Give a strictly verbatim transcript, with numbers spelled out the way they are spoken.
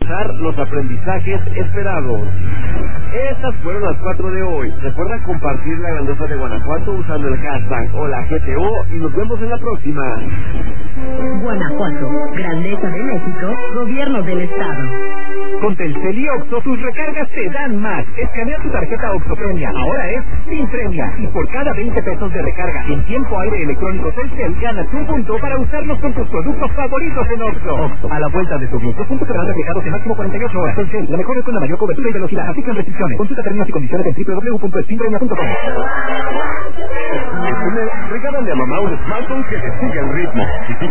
alcanzar los aprendizajes esperados. Estas fueron las cuatro de hoy. Recuerda compartir la grandeza de Guanajuato usando el hashtag Hola G T O y nos vemos en la próxima. Guanajuato, grandeza de México, gobierno del estado. Con Telcel y Oxxo, tus recargas te dan más. Escanea tu tarjeta Oxxo Premia, ahora es sin premia. Y por cada veinte pesos de recarga en tiempo aire electrónico Telcel, ganas un punto para usarlos con tus productos favoritos en Oxxo. Oxxo, a la vuelta de tu vida. Los puntos serán reflejados en máximo cuarenta y ocho horas. Telcel, la mejor es con la mayor cobertura y velocidad. Aplican restricciones. Consulta términos y condiciones en doble u doble u doble u punto sinpremia punto com. Regálale a mamá un smartphone que te siga el ritmo.